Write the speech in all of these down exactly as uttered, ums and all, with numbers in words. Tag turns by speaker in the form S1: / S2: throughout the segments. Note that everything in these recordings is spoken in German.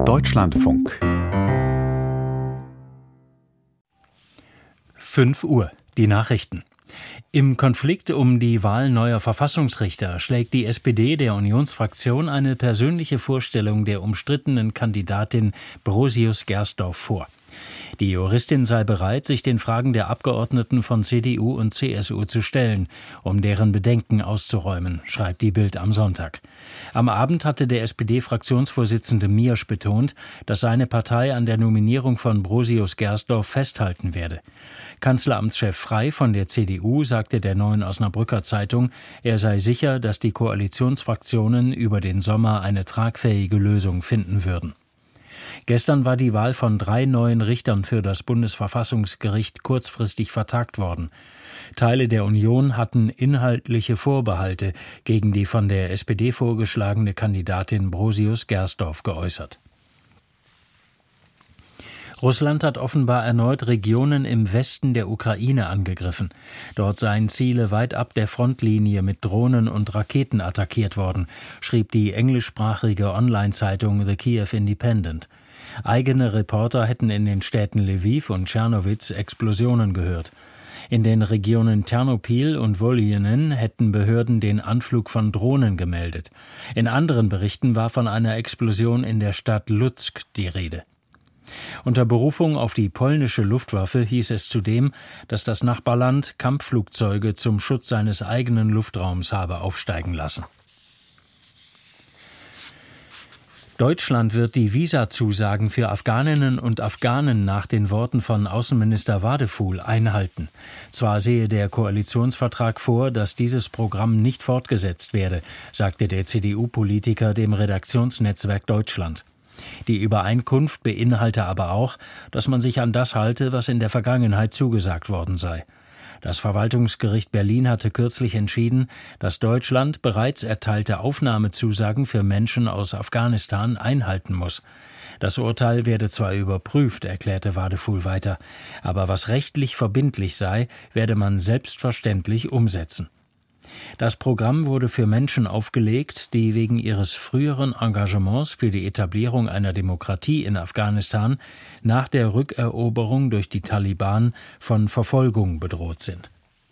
S1: Deutschlandfunk.
S2: fünf Uhr, die Nachrichten. Im Konflikt um die Wahl neuer Verfassungsrichter schlägt die S P D der Unionsfraktion eine persönliche Vorstellung der umstrittenen Kandidatin Brosius-Gersdorf vor. Die Juristin sei bereit, sich den Fragen der Abgeordneten von C D U und C S U zu stellen, um deren Bedenken auszuräumen, schreibt die Bild am Sonntag. Am Abend hatte der S P D-Fraktionsvorsitzende Miersch betont, dass seine Partei an der Nominierung von Brosius-Gersdorf festhalten werde. Kanzleramtschef Frey von der C D U sagte der Neuen Osnabrücker Zeitung, er sei sicher, dass die Koalitionsfraktionen über den Sommer eine tragfähige Lösung finden würden. Gestern war die Wahl von drei neuen Richtern für das Bundesverfassungsgericht kurzfristig vertagt worden. Teile der Union hatten inhaltliche Vorbehalte gegen die von der S P D vorgeschlagene Kandidatin Brosius-Gersdorf geäußert. Russland hat offenbar erneut Regionen im Westen der Ukraine angegriffen. Dort seien Ziele weit ab der Frontlinie mit Drohnen und Raketen attackiert worden, schrieb die englischsprachige Online-Zeitung The Kiev Independent. Eigene Reporter hätten in den Städten Lwiw und Tschernowitz Explosionen gehört. In den Regionen Ternopil und Wolynen hätten Behörden den Anflug von Drohnen gemeldet. In anderen Berichten war von einer Explosion in der Stadt Lutsk die Rede. Unter Berufung auf die polnische Luftwaffe hieß es zudem, dass das Nachbarland Kampfflugzeuge zum Schutz seines eigenen Luftraums habe aufsteigen lassen. Deutschland wird die Visazusagen für Afghaninnen und Afghanen nach den Worten von Außenminister Wadephul einhalten. Zwar sehe der Koalitionsvertrag vor, dass dieses Programm nicht fortgesetzt werde, sagte der C D U-Politiker dem Redaktionsnetzwerk Deutschland. Die Übereinkunft beinhalte aber auch, dass man sich an das halte, was in der Vergangenheit zugesagt worden sei. Das Verwaltungsgericht Berlin hatte kürzlich entschieden, dass Deutschland bereits erteilte Aufnahmezusagen für Menschen aus Afghanistan einhalten muss. Das Urteil werde zwar überprüft, erklärte Wadephul weiter, aber was rechtlich verbindlich sei, werde man selbstverständlich umsetzen. Das Programm wurde für Menschen aufgelegt, die wegen ihres früheren Engagements für die Etablierung einer Demokratie in Afghanistan nach der Rückeroberung durch die Taliban von Verfolgung bedroht sind.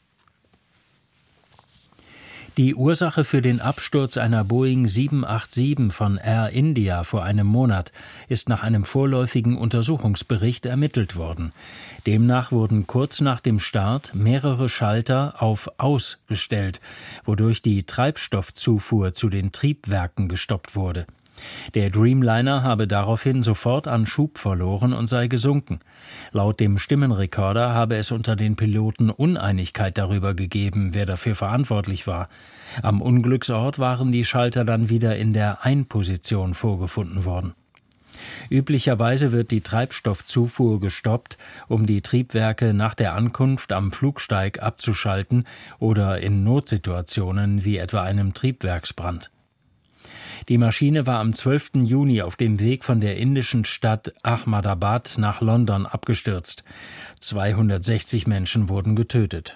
S2: Die Ursache für den Absturz einer Boeing sieben acht sieben von Air India vor einem Monat ist nach einem vorläufigen Untersuchungsbericht ermittelt worden. Demnach wurden kurz nach dem Start mehrere Schalter auf Aus gestellt, wodurch die Treibstoffzufuhr zu den Triebwerken gestoppt wurde. Der Dreamliner habe daraufhin sofort an Schub verloren und sei gesunken. Laut dem Stimmenrekorder habe es unter den Piloten Uneinigkeit darüber gegeben, wer dafür verantwortlich war. Am Unglücksort waren die Schalter dann wieder in der Ein-Position vorgefunden worden. Üblicherweise wird die Treibstoffzufuhr gestoppt, um die Triebwerke nach der Ankunft am Flugsteig abzuschalten oder in Notsituationen wie etwa einem Triebwerksbrand. Die Maschine war am zwölften Juni auf dem Weg von der indischen Stadt Ahmedabad nach London abgestürzt. zweihundertsechzig Menschen wurden getötet.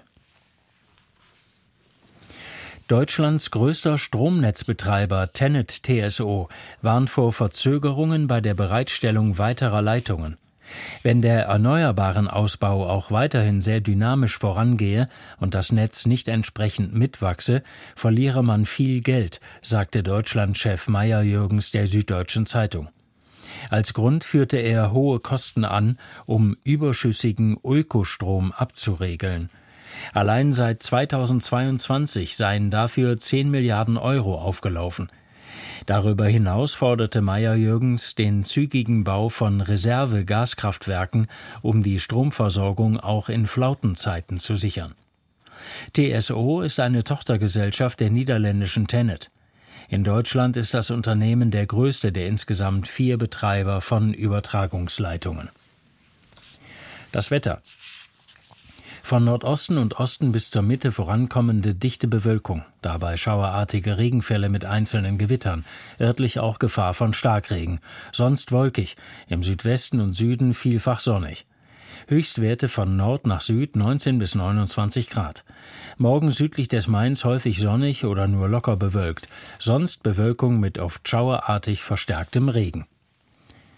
S2: Deutschlands größter Stromnetzbetreiber TenneT T S O warnt vor Verzögerungen bei der Bereitstellung weiterer Leitungen. Wenn der erneuerbaren Ausbau auch weiterhin sehr dynamisch vorangehe und das Netz nicht entsprechend mitwachse, verliere man viel Geld, sagte Deutschlandchef Meyer-Jürgens der Süddeutschen Zeitung. Als Grund führte er hohe Kosten an, um überschüssigen Ökostrom abzuregeln. Allein seit zweitausendzweiundzwanzig seien dafür zehn Milliarden Euro aufgelaufen. Darüber hinaus forderte Meyer-Jürgens den zügigen Bau von Reserve-Gaskraftwerken, um die Stromversorgung auch in Flautenzeiten zu sichern. T S O ist eine Tochtergesellschaft der niederländischen TenneT. In Deutschland ist das Unternehmen der größte der insgesamt vier Betreiber von Übertragungsleitungen. Das Wetter. Von Nordosten und Osten bis zur Mitte vorankommende dichte Bewölkung, dabei schauerartige Regenfälle mit einzelnen Gewittern, örtlich auch Gefahr von Starkregen, sonst wolkig, im Südwesten und Süden vielfach sonnig. Höchstwerte von Nord nach Süd neunzehn bis neunundzwanzig Grad. Morgen südlich des Mains häufig sonnig oder nur locker bewölkt, sonst Bewölkung mit oft schauerartig verstärktem Regen.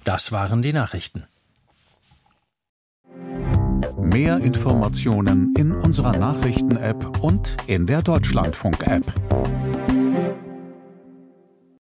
S2: Das waren die Nachrichten.
S1: Mehr Informationen in unserer Nachrichten-App und in der Deutschlandfunk-App.